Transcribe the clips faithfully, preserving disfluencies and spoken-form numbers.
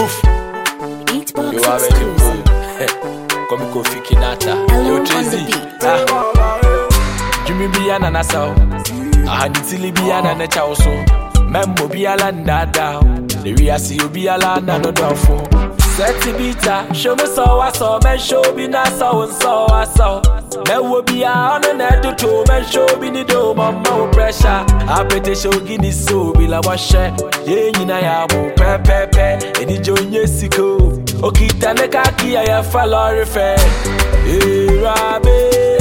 Poof. Beatbox You are exclusive. Come go Fikinata. Alone You on the Tracy. beat. Jimmy Biana Nassau. Ahanitili Biana Nacha also. Membo Biala Nada. The Ria see you Biala Nano Dofo. Seti Bita. Show me so I saw. Men show me Nassau and so I saw. Men will be on an edit to men show me the dome on more pressure. I bet they show Guinness so be la wash. Yeah, you know, I will pepe pepe. And the join Yesico. Okay, Tanekaki, I have a lot of fair. Hey, Rabbi.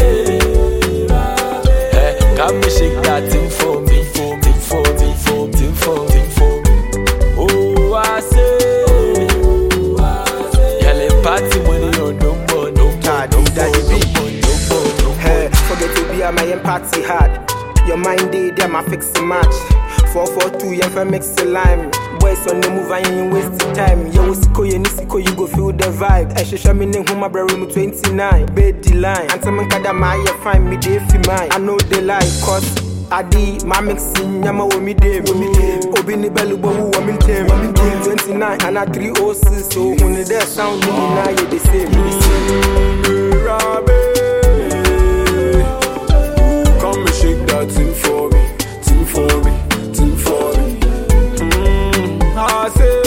Come and shake that thing for me, for me, for me, for me, for me, for me. Oh, I say, yellow party money on no more, no more, no more, no more. Hey, forget to be a my party hard. Your mind day, there my fix the match. Four four two, you for mix the lime. Boys on the move and you ain't wasting time. You will siko, you nisiko, you go feel the vibe. I should show me name my brother room twenty-nine. Bed the line. And some kada my find me day fi mine. I know they lie, cause I di my mixing yama wo me day. Obi ni belu bo wo me tem. twenty-nine and I three oh six. So when they sound me now you the same. Come and shake that thing for me, thing for me, thing for me. Mm, I say,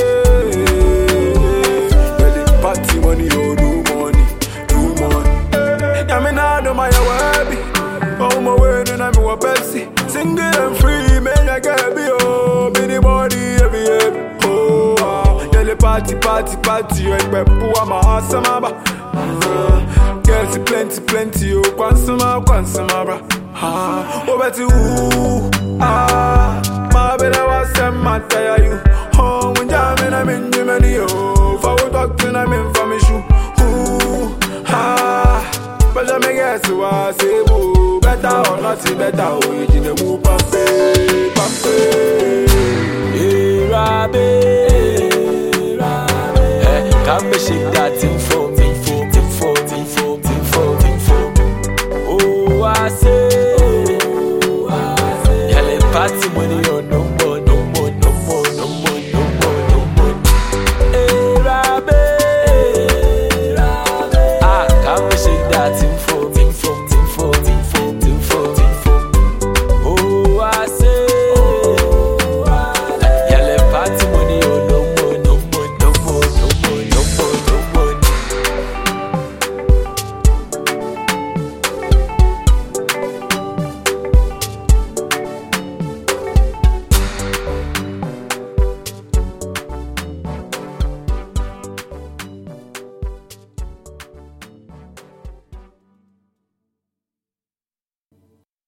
well, the party money, oh, do money, do money. Yeah, me nah do my wabi. Oh, my word, and I'm a Pepsi. Single and free, man, I can't be, oh, mini body, every year. Oh, ah, yeah, the party, party, party, and my poor, my awesome, uh, girls, plenty, plenty, oh, kwansama, kwansama, bra. Ah, oh, but you, ah, my better was a matter, you. Oh, when jamming, I'm in Germany, oh, for what talking, I'm in for me, shoe. Ooh, ah, but I make guess who I say, boo, better or not, better, oh, you didn't move, pampe, pampe. Hey, Rabbi, hey, come and shake that